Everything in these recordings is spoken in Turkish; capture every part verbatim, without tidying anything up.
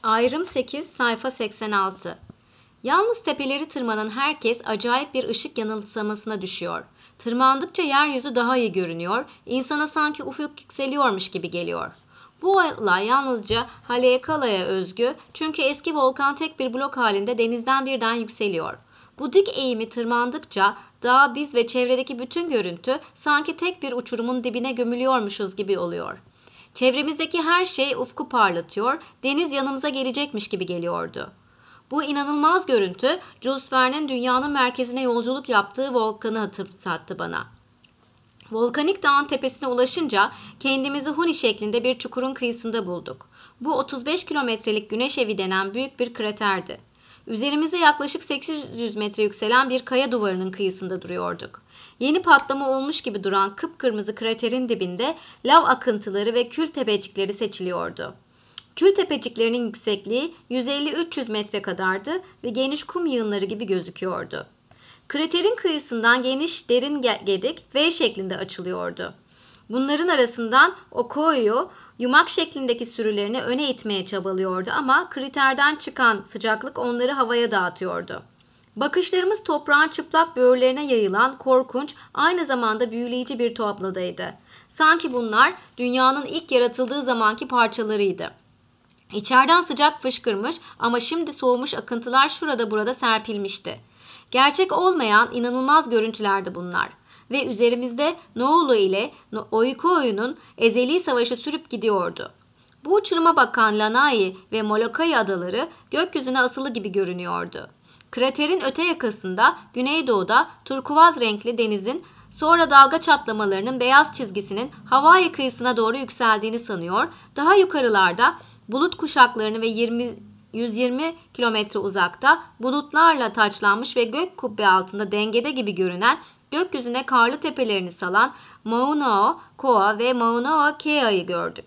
Ayrım sekiz, sayfa seksen altı. Yalnız tepeleri tırmanan herkes acayip bir ışık yanılsamasına düşüyor. Tırmandıkça yeryüzü daha iyi görünüyor, insana sanki ufuk yükseliyormuş gibi geliyor. Bu olay yalnızca Haleakala'ya özgü, çünkü eski volkan tek bir blok halinde denizden birden yükseliyor. Bu dik eğimi tırmandıkça dağ, biz ve çevredeki bütün görüntü sanki tek bir uçurumun dibine gömülüyormuşuz gibi oluyor. Çevremizdeki her şey ufku parlatıyor, deniz yanımıza gelecekmiş gibi geliyordu. Bu inanılmaz görüntü, Jules Verne'in dünyanın merkezine yolculuk yaptığı volkanı hatırlattı bana. Volkanik dağın tepesine ulaşınca kendimizi huni şeklinde bir çukurun kıyısında bulduk. Bu otuz beş kilometrelik Güneş Evi denen büyük bir kraterdi. Üzerimizde yaklaşık sekiz yüz metre yükselen bir kaya duvarının kıyısında duruyorduk. Yeni patlama olmuş gibi duran kıpkırmızı kraterin dibinde lav akıntıları ve kül tepecikleri seçiliyordu. Kül tepeciklerinin yüksekliği yüz elli üç yüz metre kadardı ve geniş kum yığınları gibi gözüküyordu. Kraterin kıyısından geniş derin gedik V şeklinde açılıyordu. Bunların arasından Okoyo yumak şeklindeki sürülerini öne itmeye çabalıyordu ama kraterden çıkan sıcaklık onları havaya dağıtıyordu. Bakışlarımız toprağın çıplak böğürlerine yayılan korkunç, aynı zamanda büyüleyici bir tablodaydı. Sanki bunlar dünyanın ilk yaratıldığı zamanki parçalarıydı. İçeriden sıcak fışkırmış ama şimdi soğumuş akıntılar şurada burada serpilmişti. Gerçek olmayan inanılmaz görüntülerdi bunlar. Ve üzerimizde Noolu ile Oiko'nun ezeli savaşı sürüp gidiyordu. Bu uçuruma bakan Lanai ve Molokai adaları gökyüzüne asılı gibi görünüyordu. Kraterin öte yakasında, güneydoğuda turkuaz renkli denizin sonra dalga çatlamalarının beyaz çizgisinin Hawaii kıyısına doğru yükseldiğini sanıyor, daha yukarılarda bulut kuşaklarını ve yirmi yüz yirmi kilometre uzakta bulutlarla taçlanmış ve gök kubbe altında dengede gibi görünen gökyüzüne karlı tepelerini salan Mauna Koa ve Mauna Kea'yı gördük.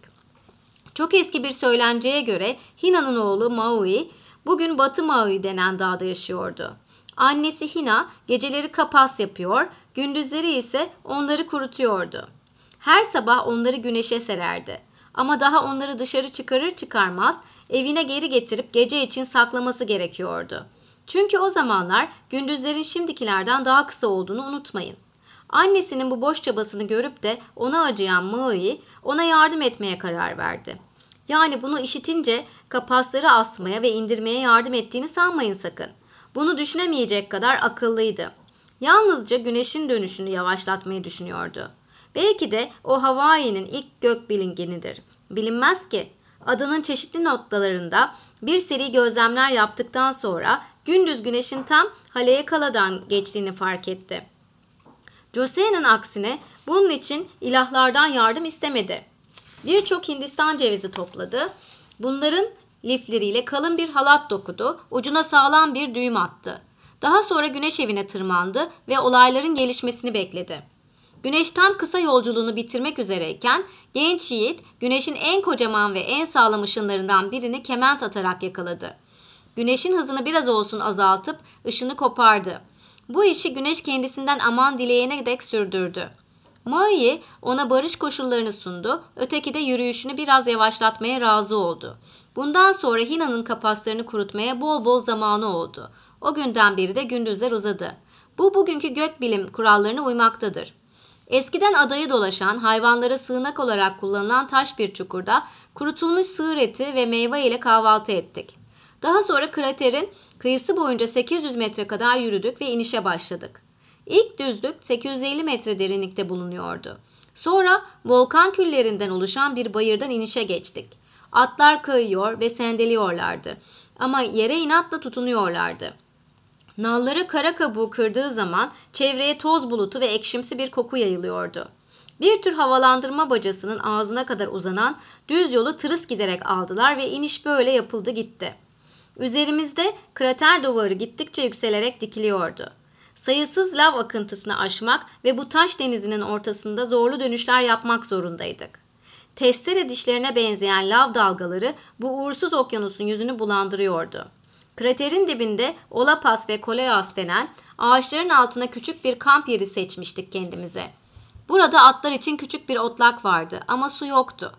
Çok eski bir söylenceye göre Hina'nın oğlu Maui bugün Batı Maui denen dağda yaşıyordu. Annesi Hina geceleri kapas yapıyor, gündüzleri ise onları kurutuyordu. Her sabah onları güneşe sererdi. Ama daha onları dışarı çıkarır çıkarmaz evine geri getirip gece için saklaması gerekiyordu. Çünkü o zamanlar gündüzlerin şimdikilerden daha kısa olduğunu unutmayın. Annesinin bu boş çabasını görüp de ona acıyan Maui ona yardım etmeye karar verdi. Yani bunu işitince kapasları asmaya ve indirmeye yardım ettiğini sanmayın sakın. Bunu düşünemeyecek kadar akıllıydı. Yalnızca güneşin dönüşünü yavaşlatmayı düşünüyordu. Belki de o Hawaii'nin ilk gök bilingenidir. Bilinmez ki. Adanın çeşitli noktalarında bir seri gözlemler yaptıktan sonra gündüz güneşin tam Haleakala'dan geçtiğini fark etti. Jose'nin aksine bunun için ilahlardan yardım istemedi. Birçok Hindistan cevizi topladı. Bunların lifleriyle kalın bir halat dokudu, ucuna sağlam bir düğüm attı. Daha sonra güneş evine tırmandı ve olayların gelişmesini bekledi. Güneş tam kısa yolculuğunu bitirmek üzereyken genç yiğit güneşin en kocaman ve en sağlam ışınlarından birini kement atarak yakaladı. Güneşin hızını biraz olsun azaltıp ışını kopardı. Bu işi güneş kendisinden aman dileyene dek sürdürdü. Maui ona barış koşullarını sundu, öteki de yürüyüşünü biraz yavaşlatmaya razı oldu. Bundan sonra Hina'nın kapaslarını kurutmaya bol bol zamanı oldu. O günden beri de gündüzler uzadı. Bu bugünkü gökbilim kurallarına uymaktadır. Eskiden adayı dolaşan, hayvanlara sığınak olarak kullanılan taş bir çukurda kurutulmuş sığır eti ve meyve ile kahvaltı ettik. Daha sonra kraterin kıyısı boyunca sekiz yüz metre kadar yürüdük ve inişe başladık. İlk düzlük sekiz yüz elli metre derinlikte bulunuyordu. Sonra volkan küllerinden oluşan bir bayırdan inişe geçtik. Atlar kayıyor ve sendeliyorlardı ama yere inatla tutunuyorlardı. Nalları kara kabuğu kırdığı zaman çevreye toz bulutu ve ekşimsi bir koku yayılıyordu. Bir tür havalandırma bacasının ağzına kadar uzanan düz yolu tırıs giderek aldılar ve iniş böyle yapıldı gitti. Üzerimizde krater duvarı gittikçe yükselerek dikiliyordu. Sayısız lav akıntısını aşmak ve bu taş denizinin ortasında zorlu dönüşler yapmak zorundaydık. Testere dişlerine benzeyen lav dalgaları bu uğursuz okyanusun yüzünü bulandırıyordu. Kraterin dibinde Olapas ve Koleas denen ağaçların altına küçük bir kamp yeri seçmiştik kendimize. Burada atlar için küçük bir otlak vardı ama su yoktu.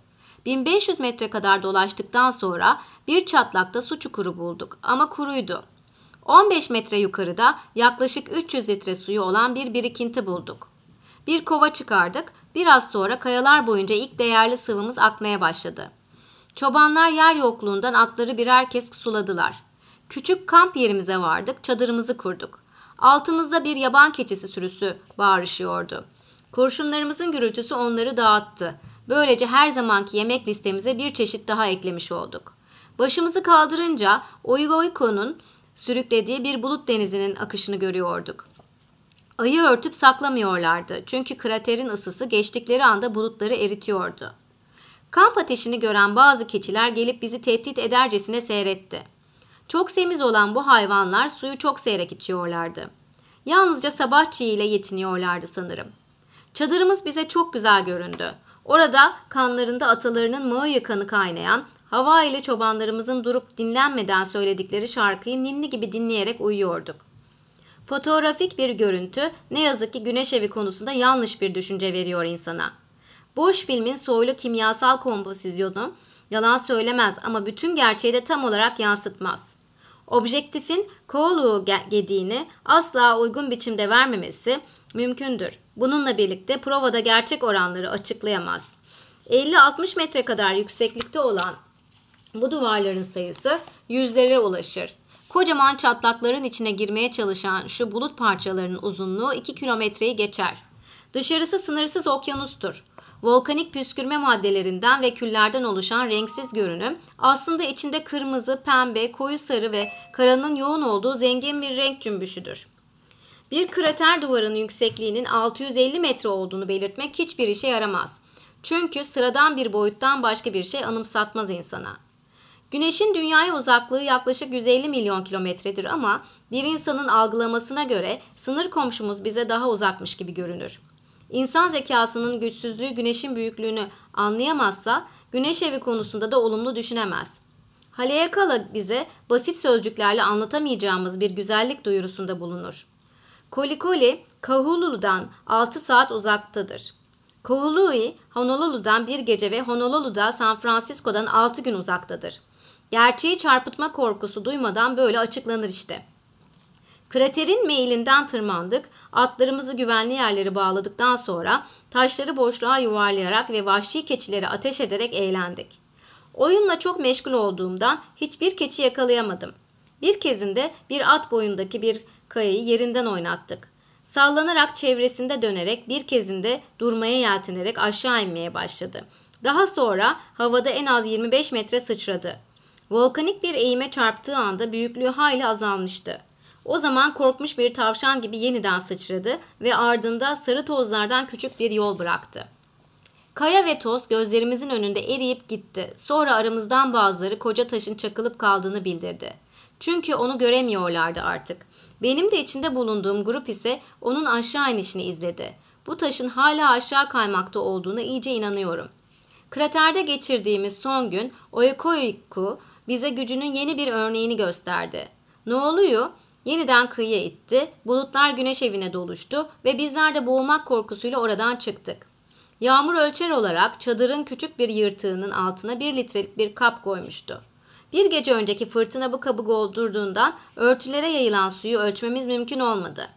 bin beş yüz metre kadar dolaştıktan sonra bir çatlakta su çukuru bulduk ama kuruydu. on beş metre yukarıda yaklaşık üç yüz litre suyu olan bir birikinti bulduk. Bir kova çıkardık. Biraz sonra kayalar boyunca ilk değerli sıvımız akmaya başladı. Çobanlar yer yokluğundan atları birer kez suladılar. Küçük kamp yerimize vardık, çadırımızı kurduk. Altımızda bir yaban keçisi sürüsü bağırışıyordu. Kurşunlarımızın gürültüsü onları dağıttı. Böylece her zamanki yemek listemize bir çeşit daha eklemiş olduk. Başımızı kaldırınca Oikoiko'nun sürüklediği bir bulut denizinin akışını görüyorduk. Ayı örtüp saklamıyorlardı çünkü kraterin ısısı geçtikleri anda bulutları eritiyordu. Kamp ateşini gören bazı keçiler gelip bizi tehdit edercesine seyretti. Çok semiz olan bu hayvanlar suyu çok seyrek içiyorlardı. Yalnızca sabah çiğiyle yetiniyorlardı sanırım. Çadırımız bize çok güzel göründü. Orada kanlarında atalarının Moai kanı kaynayan, hava ile çobanlarımızın durup dinlenmeden söyledikleri şarkıyı ninni gibi dinleyerek uyuyorduk. Fotoğrafik bir görüntü ne yazık ki güneş evi konusunda yanlış bir düşünce veriyor insana. Boş filmin soylu kimyasal kompozisyonu yalan söylemez ama bütün gerçeği de tam olarak yansıtmaz. Objektifin Koğluğu gediğini asla uygun biçimde vermemesi mümkündür. Bununla birlikte provada gerçek oranları açıklayamaz. elli altmış metre kadar yükseklikte olan bu duvarların sayısı yüzlere ulaşır. Kocaman çatlakların içine girmeye çalışan şu bulut parçalarının uzunluğu iki kilometreyi geçer. Dışarısı sınırsız okyanustur. Volkanik püskürme maddelerinden ve küllerden oluşan renksiz görünüm aslında içinde kırmızı, pembe, koyu sarı ve karanın yoğun olduğu zengin bir renk cümbüşüdür. Bir krater duvarının yüksekliğinin altı yüz elli metre olduğunu belirtmek hiçbir işe yaramaz. Çünkü sıradan bir boyuttan başka bir şey anımsatmaz insana. Güneşin dünyaya uzaklığı yaklaşık yüz elli milyon kilometredir ama bir insanın algılamasına göre sınır komşumuz bize daha uzakmış gibi görünür. İnsan zekasının güçsüzlüğü güneşin büyüklüğünü anlayamazsa güneş evi konusunda da olumlu düşünemez. Haleakala bize basit sözcüklerle anlatamayacağımız bir güzellik duyurusunda bulunur. Kolikoli, Kahulu'dan altı saat uzaktadır. Kahului, Honolulu'dan bir gece ve Honolulu da San Francisco'dan altı gün uzaktadır. Gerçeği çarpıtma korkusu duymadan böyle açıklanır işte. Kraterin meyilinden tırmandık, atlarımızı güvenli yerlere bağladıktan sonra taşları boşluğa yuvarlayarak ve vahşi keçileri ateş ederek eğlendik. Oyunla çok meşgul olduğumdan hiçbir keçi yakalayamadım. Bir kezinde bir at boyundaki bir kayayı yerinden oynattık. Sallanarak çevresinde dönerek bir kezinde durmaya yeltenerek aşağı inmeye başladı. Daha sonra havada en az yirmi beş metre sıçradı. Volkanik bir eğime çarptığı anda büyüklüğü hayli azalmıştı. O zaman korkmuş bir tavşan gibi yeniden sıçradı ve ardında sarı tozlardan küçük bir yol bıraktı. Kaya ve toz gözlerimizin önünde eriyip gitti. Sonra aramızdan bazıları koca taşın çakılıp kaldığını bildirdi. Çünkü onu göremiyorlardı artık. Benim de içinde bulunduğum grup ise onun aşağı inişini izledi. Bu taşın hala aşağı kaymakta olduğuna iyice inanıyorum. Kraterde geçirdiğimiz son gün Oikoiku bize gücünün yeni bir örneğini gösterdi. Ne oluyor? Yeniden kıyıya itti, bulutlar güneş evine doluştu ve bizler de boğulmak korkusuyla oradan çıktık. Yağmur ölçer olarak çadırın küçük bir yırtığının altına bir litrelik bir kap koymuştu. Bir gece önceki fırtına bu kabı doldurduğundan örtülere yayılan suyu ölçmemiz mümkün olmadı.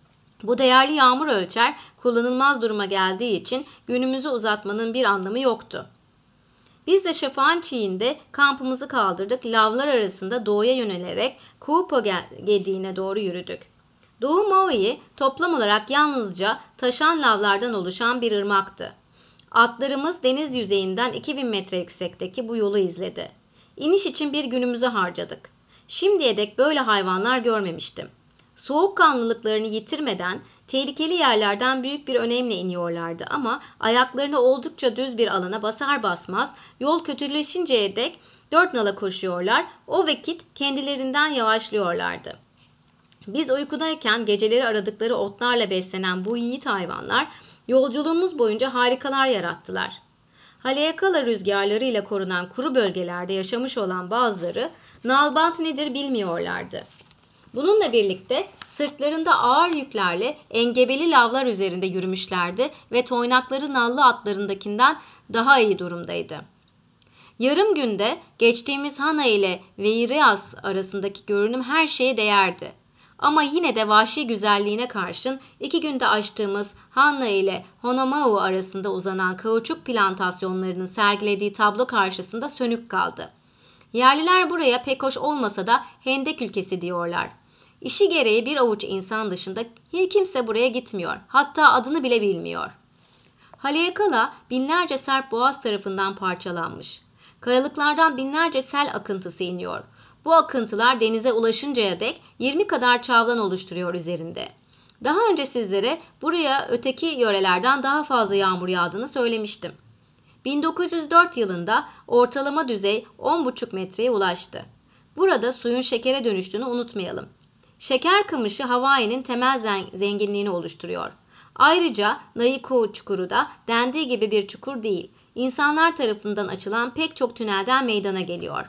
Bu değerli yağmur ölçer kullanılmaz duruma geldiği için günümüzü uzatmanın bir anlamı yoktu. Biz de şafağın çiğinde kampımızı kaldırdık, lavlar arasında doğuya yönelerek Kuupo gediğine doğru yürüdük. Doğu Maui toplam olarak yalnızca taşan lavlardan oluşan bir ırmaktı. Atlarımız deniz yüzeyinden iki bin metre yüksekteki bu yolu izledi. İniş için bir günümüzü harcadık. Şimdiye dek böyle hayvanlar görmemiştim. Soğukkanlılıklarını yitirmeden tehlikeli yerlerden büyük bir önemle iniyorlardı ama ayaklarını oldukça düz bir alana basar basmaz yol kötüleşinceye dek dört nala koşuyorlar, o vakit kendilerinden yavaşlıyorlardı. Biz uykudayken geceleri aradıkları otlarla beslenen bu yiğit hayvanlar yolculuğumuz boyunca harikalar yarattılar. Haleakala rüzgarlarıyla korunan kuru bölgelerde yaşamış olan bazıları nalbant nedir bilmiyorlardı. Bununla birlikte sırtlarında ağır yüklerle engebeli lavlar üzerinde yürümüşlerdi ve toynakları nallı atlarındakinden daha iyi durumdaydı. Yarım günde geçtiğimiz Hana ile Veyrias arasındaki görünüm her şeye değerdi. Ama yine de vahşi güzelliğine karşın iki günde aştığımız Hana ile Honomau arasında uzanan kauçuk plantasyonlarının sergilediği tablo karşısında sönük kaldı. Yerliler buraya pek hoş olmasa da Hendek ülkesi diyorlar. İşi gereği bir avuç insan dışında hiç kimse buraya gitmiyor. Hatta adını bile bilmiyor. Haleakala binlerce Serp boğaz tarafından parçalanmış. Kayalıklardan binlerce sel akıntısı iniyor. Bu akıntılar denize ulaşıncaya dek yirmi kadar çavlan oluşturuyor üzerinde. Daha önce sizlere buraya öteki yörelerden daha fazla yağmur yağdığını söylemiştim. bin dokuz yüz dört yılında ortalama düzey on buçuk metreye ulaştı. Burada suyun şekere dönüştüğünü unutmayalım. Şeker kamışı Hawaii'nin temel zenginliğini oluşturuyor. Ayrıca Naiku çukuru da dendiği gibi bir çukur değil. İnsanlar tarafından açılan pek çok tünelden meydana geliyor.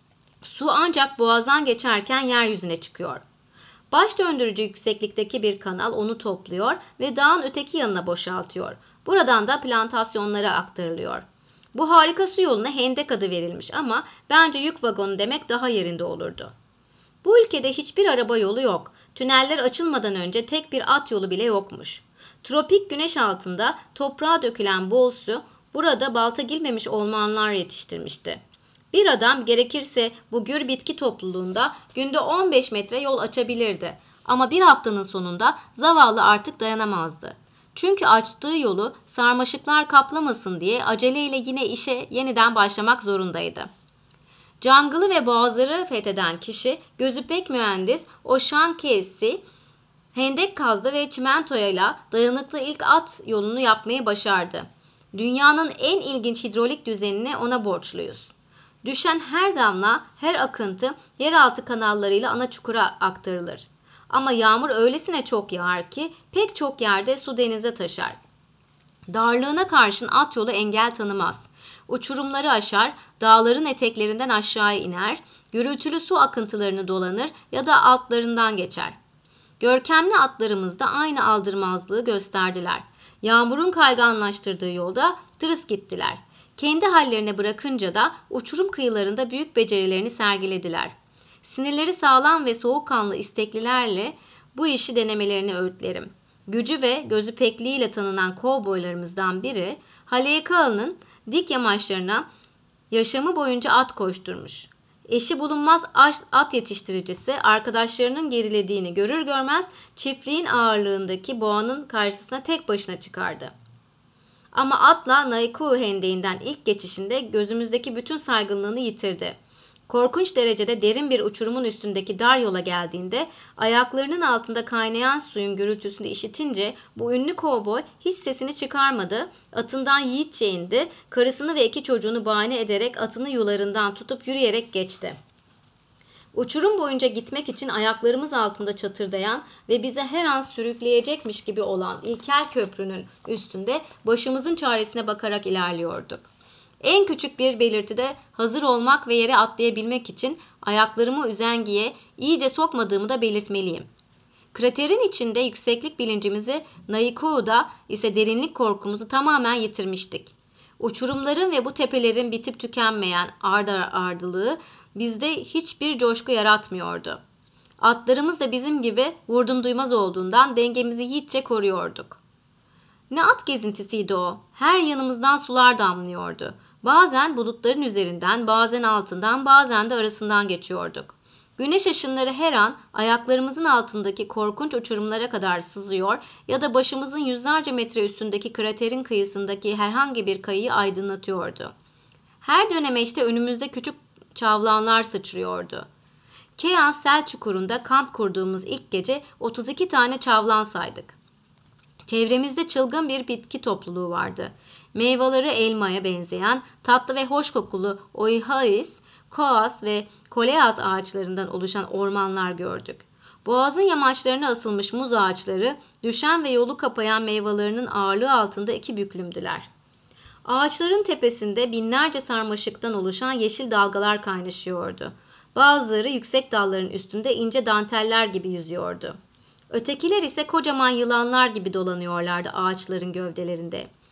Su ancak boğazdan geçerken yeryüzüne çıkıyor. Baş döndürücü yükseklikteki bir kanal onu topluyor ve dağın öteki yanına boşaltıyor. Buradan da plantasyonlara aktarılıyor. Bu harika su yoluna Hendek adı verilmiş ama bence yük vagonu demek daha yerinde olurdu. Bu ülkede hiçbir araba yolu yok. Tüneller açılmadan önce tek bir at yolu bile yokmuş. Tropik güneş altında toprağa dökülen bol su burada balta girmemiş ormanlar yetiştirmişti. Bir adam gerekirse bu gür bitki topluluğunda günde on beş metre yol açabilirdi. Ama bir haftanın sonunda zavallı artık dayanamazdı. Çünkü açtığı yolu sarmaşıklar kaplamasın diye aceleyle yine işe yeniden başlamak zorundaydı. Jungle'ı ve boğazları fetheden kişi gözü pek mühendis Ocean Casey hendek kazdı ve çimentoyla dayanıklı ilk at yolunu yapmayı başardı. Dünyanın en ilginç hidrolik düzenini ona borçluyuz. Düşen her damla, her akıntı yeraltı kanallarıyla ana çukura aktarılır. Ama yağmur öylesine çok yağar ki pek çok yerde su denize taşar. Darlığına karşın at yolu engel tanımaz. Uçurumları aşar, dağların eteklerinden aşağı iner, gürültülü su akıntılarını dolanır ya da altlarından geçer. Görkemli atlarımız da aynı aldırmazlığı gösterdiler. Yağmurun kayganlaştırdığı yolda tırıs gittiler. Kendi hallerine bırakınca da uçurum kıyılarında büyük becerilerini sergilediler. Sinirleri sağlam ve soğukkanlı isteklilerle bu işi denemelerini öğütlerim. Gücü ve gözü pekliğiyle tanınan kovboylarımızdan biri Haleakala'nın dik yamaçlarına yaşamı boyunca at koşturmuş. Eşi bulunmaz at yetiştiricisi arkadaşlarının gerilediğini görür görmez çiftliğin ağırlığındaki boğanın karşısına tek başına çıkardı. Ama atla Naiku hendeğinden ilk geçişinde gözümüzdeki bütün saygınlığını yitirdi. Korkunç derecede derin bir uçurumun üstündeki dar yola geldiğinde ayaklarının altında kaynayan suyun gürültüsünü işitince bu ünlü kovboy hiç sesini çıkarmadı, atından yiğitçe indi, karısını ve iki çocuğunu bahane ederek atını yularından tutup yürüyerek geçti. Uçurum boyunca gitmek için ayaklarımız altında çatırdayan ve bize her an sürükleyecekmiş gibi olan ilkel köprünün üstünde başımızın çaresine bakarak ilerliyorduk. En küçük bir belirtide hazır olmak ve yere atlayabilmek için ayaklarımı üzengiye iyice sokmadığımı da belirtmeliyim. Kraterin içinde yükseklik bilincimizi, Naiku'da ise derinlik korkumuzu tamamen yitirmiştik. Uçurumların ve bu tepelerin bitip tükenmeyen ard ardılığı bizde hiçbir coşku yaratmıyordu. Atlarımız da bizim gibi vurdum duymaz olduğundan dengemizi yiğitçe koruyorduk. Ne at gezintisiydi o. Her yanımızdan sular damlıyordu. Bazen bulutların üzerinden, bazen altından, bazen de arasından geçiyorduk. Güneş ışınları her an ayaklarımızın altındaki korkunç uçurumlara kadar sızıyor ya da başımızın yüzlerce metre üstündeki kraterin kıyısındaki herhangi bir kayayı aydınlatıyordu. Her dönemeçte önümüzde küçük çavlanlar sıçrıyordu. Keyan Sel Çukuru'nda kamp kurduğumuz ilk gece otuz iki tane çavlan saydık. Çevremizde çılgın bir bitki topluluğu vardı. Meyveleri elmaya benzeyen tatlı ve hoş kokulu oihais, koas ve koleas ağaçlarından oluşan ormanlar gördük. Boğazın yamaçlarına asılmış muz ağaçları düşen ve yolu kapayan meyvelerinin ağırlığı altında iki büklümdüler. Ağaçların tepesinde binlerce sarmaşıktan oluşan yeşil dalgalar kaynaşıyordu. Bazıları yüksek dalların üstünde ince danteller gibi yüzüyordu. Ötekiler ise kocaman yılanlar gibi dolanıyorlardı ağaçların gövdelerinde.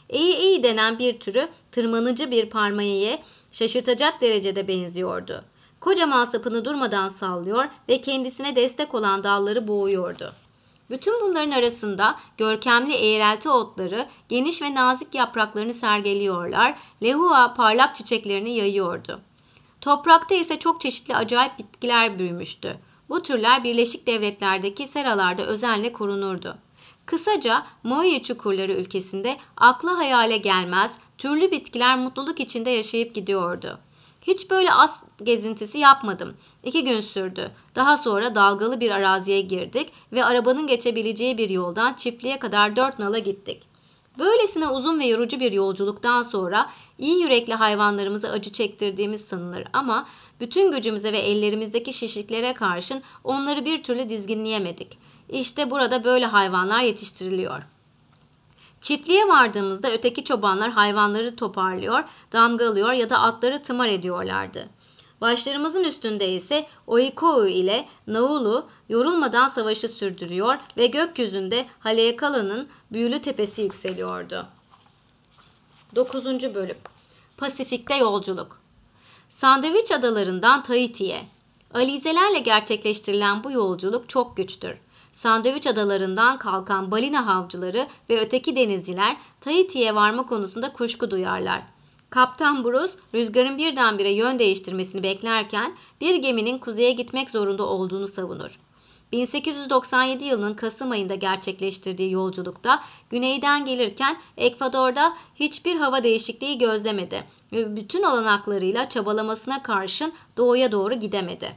Eği eği denen bir türü tırmanıcı bir palmiyeye şaşırtacak derecede benziyordu. Kocaman sapını durmadan sallıyor ve kendisine destek olan dalları boğuyordu. Bütün bunların arasında görkemli eğrelti otları geniş ve nazik yapraklarını sergiliyorlar, lehua parlak çiçeklerini yayıyordu. Toprakta ise çok çeşitli acayip bitkiler büyümüştü. Bu türler Birleşik Devletler'deki seralarda özenle korunurdu. Kısaca Moai çukurları ülkesinde akla hayale gelmez türlü bitkiler mutluluk içinde yaşayıp gidiyordu. Hiç böyle az gezintisi yapmadım. İki gün sürdü. Daha sonra dalgalı bir araziye girdik ve arabanın geçebileceği bir yoldan çiftliğe kadar dört nala gittik. Böylesine uzun ve yorucu bir yolculuktan sonra iyi yürekli hayvanlarımıza acı çektirdiğimiz sanılır ama bütün gücümüze ve ellerimizdeki şişliklere karşın onları bir türlü dizginleyemedik. İşte burada böyle hayvanlar yetiştiriliyor. Çiftliğe vardığımızda öteki çobanlar hayvanları toparlıyor, damgalıyor ya da atları tımar ediyorlardı. Başlarımızın üstünde ise Oiko'u ile Naulu yorulmadan savaşı sürdürüyor ve gökyüzünde Haleakala'nın büyülü tepesi yükseliyordu. dokuzuncu Bölüm Pasifik'te Yolculuk. Sandviç Adalarından Tahiti'ye. Alizelerle gerçekleştirilen bu yolculuk çok güçtür. Sandviç Adalarından kalkan balina havcıları ve öteki denizciler Tahiti'ye varma konusunda kuşku duyarlar. Kaptan Bruce, rüzgarın birdenbire yön değiştirmesini beklerken bir geminin kuzeye gitmek zorunda olduğunu savunur. bin sekiz yüz doksan yedi yılının Kasım ayında gerçekleştirdiği yolculukta güneyden gelirken Ekvador'da hiçbir hava değişikliği gözlemedi ve bütün olanaklarıyla çabalamasına karşın doğuya doğru gidemedi.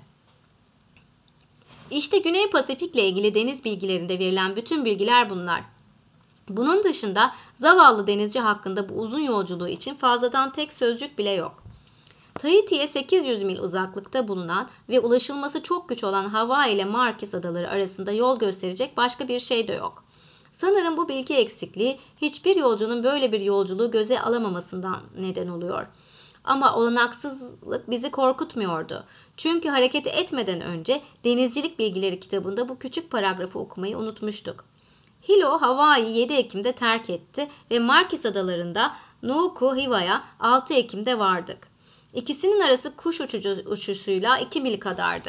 İşte Güney Pasifik'le ilgili deniz bilgilerinde verilen bütün bilgiler bunlar. Bunun dışında zavallı denizci hakkında bu uzun yolculuğu için fazladan tek sözcük bile yok. Tahiti'ye sekiz yüz mil uzaklıkta bulunan ve ulaşılması çok güç olan Hawaii ile Marquis Adaları arasında yol gösterecek başka bir şey de yok. Sanırım bu bilgi eksikliği hiçbir yolcunun böyle bir yolculuğu göze alamamasından neden oluyor. Ama olanaksızlık bizi korkutmuyordu. Çünkü hareket etmeden önce Denizcilik Bilgileri kitabında bu küçük paragrafı okumayı unutmuştuk. Hilo, Hawaii'yi yedi Ekim'de terk etti ve Marquis Adaları'nda Nuku Hiva'ya altı Ekim'de vardık. İkisinin arası kuş uçucu uçuşuyla iki mil kadardı.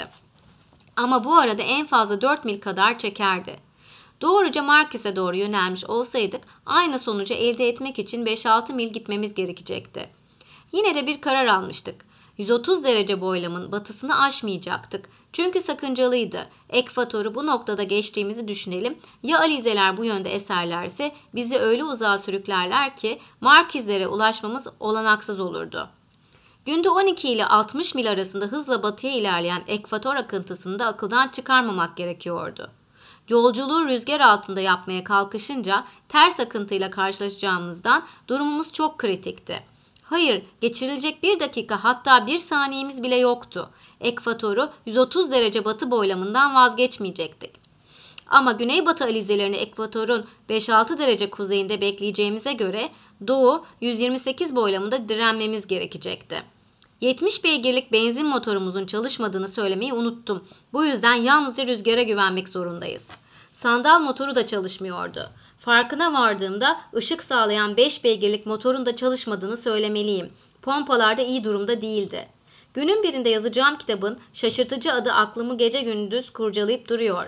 Ama bu arada en fazla dört mil kadar çekerdi. Doğruca Marquis'e doğru yönelmiş olsaydık aynı sonucu elde etmek için beş altı mil gitmemiz gerekecekti. Yine de bir karar almıştık. yüz otuz derece boylamın batısını aşmayacaktık. Çünkü sakıncalıydı. Ekvatoru bu noktada geçtiğimizi düşünelim. Ya alizeler bu yönde eserlerse bizi öyle uzağa sürüklerler ki Markizlere ulaşmamız olanaksız olurdu. Günde on iki ile altmış mil arasında hızla batıya ilerleyen ekvator akıntısını da akıldan çıkarmamak gerekiyordu. Yolculuğu rüzgar altında yapmaya kalkışınca ters akıntıyla karşılaşacağımızdan durumumuz çok kritikti. Hayır, geçirilecek bir dakika hatta bir saniyemiz bile yoktu. Ekvatoru yüz otuz derece batı boylamından vazgeçmeyecektik. Ama güneybatı alizelerini ekvatorun beş altı derece kuzeyinde bekleyeceğimize göre doğu yüz yirmi sekiz boylamında direnmemiz gerekecekti. yetmiş beygirlik benzin motorumuzun çalışmadığını söylemeyi unuttum. Bu yüzden yalnızca rüzgara güvenmek zorundayız. Sandal motoru da çalışmıyordu. Farkına vardığımda ışık sağlayan beş beygirlik motorun da çalışmadığını söylemeliyim. Pompalar da iyi durumda değildi. Günün birinde yazacağım kitabın şaşırtıcı adı aklımı gece gündüz kurcalayıp duruyor.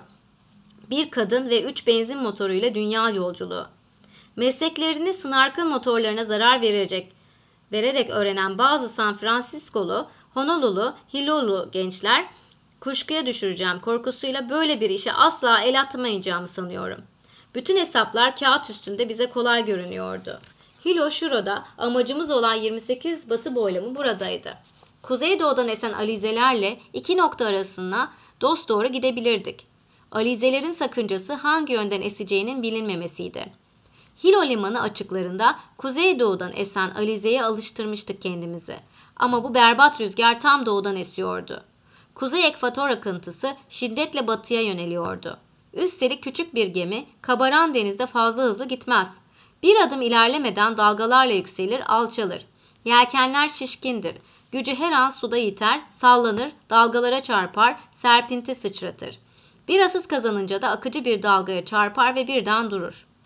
Bir kadın ve üç benzin motoruyla dünya yolculuğu. Mesleklerini sınarkın motorlarına zarar verecek, vererek öğrenen bazı San Francisco'lu, Honolulu, Hilolu gençler kuşkuya düşüreceğim korkusuyla böyle bir işe asla el atmayacağımı sanıyorum. Bütün hesaplar kağıt üstünde bize kolay görünüyordu. Hilo şurada, amacımız olan yirmi sekiz batı boylamı buradaydı. Kuzeydoğudan esen alizelerle iki nokta arasına dosdoğru gidebilirdik. Alizelerin sakıncası hangi yönden eseceğinin bilinmemesiydi. Hilo limanı açıklarında kuzeydoğudan esen alizeye alıştırmıştık kendimizi. Ama bu berbat rüzgar tam doğudan esiyordu. Kuzey ekvator akıntısı şiddetle batıya yöneliyordu. Üstelik küçük bir gemi kabaran denizde fazla hızlı gitmez. Bir adım ilerlemeden dalgalarla yükselir, alçalır. Yelkenler şişkindir. Gücü her an suda yiter, sallanır, dalgalara çarpar, serpinti sıçratır. Biraz hız kazanınca da akıcı bir dalgaya çarpar ve birden durur.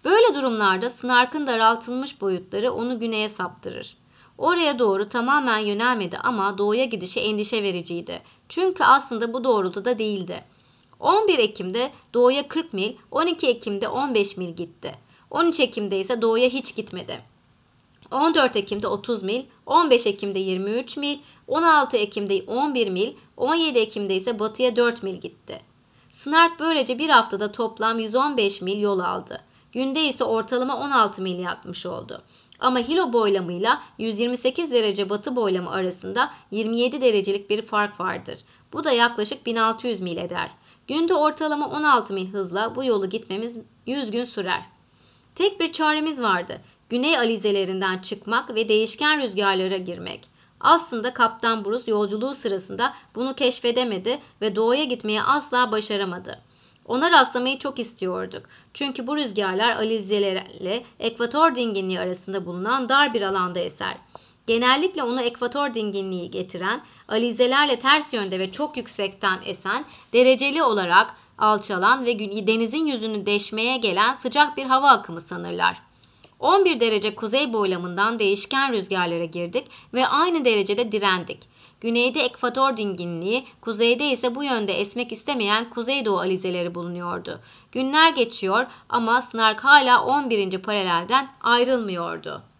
Böyle durumlarda Snark'ın daraltılmış boyutları onu güneye saptırır. Oraya doğru tamamen yönelmedi ama doğuya gidişi endişe vericiydi. Çünkü aslında bu doğrultuda değildi. on bir Ekim'de doğuya kırk mil, on iki Ekim'de on beş mil gitti. on üç Ekim'de ise doğuya hiç gitmedi. on dört Ekim'de otuz mil, on beş Ekim'de yirmi üç mil, on altı Ekim'de on bir mil, on yedi Ekim'de ise batıya dört mil gitti. Snark böylece bir haftada toplam yüz on beş mil yol aldı. Günde ise ortalama on altı mil yapmış oldu. Ama Hilo boylamıyla yüz yirmi sekiz derece batı boylamı arasında yirmi yedi derecelik bir fark vardır. Bu da yaklaşık bin altı yüz mil eder. Günde ortalama on altı mil hızla bu yolu gitmemiz yüz gün sürer. Tek bir çaremiz vardı. Güney alizelerinden çıkmak ve değişken rüzgarlara girmek. Aslında Kaptan Bruce yolculuğu sırasında bunu keşfedemedi ve doğuya gitmeyi asla başaramadı. Ona rastlamayı çok istiyorduk. Çünkü bu rüzgarlar alizelerle ekvator dinginliği arasında bulunan dar bir alanda eser. Genellikle onu ekvator dinginliği getiren, alizelerle ters yönde ve çok yüksekten esen, dereceli olarak alçalan ve denizin yüzünü deşmeye gelen sıcak bir hava akımı sanırlar. on bir derece kuzey boylamından değişken rüzgarlara girdik ve aynı derecede direndik. Güneyde ekvator dinginliği, kuzeyde ise bu yönde esmek istemeyen kuzeydoğu alizeleri bulunuyordu. Günler geçiyor ama Snark hala on birinci paralelden ayrılmıyordu.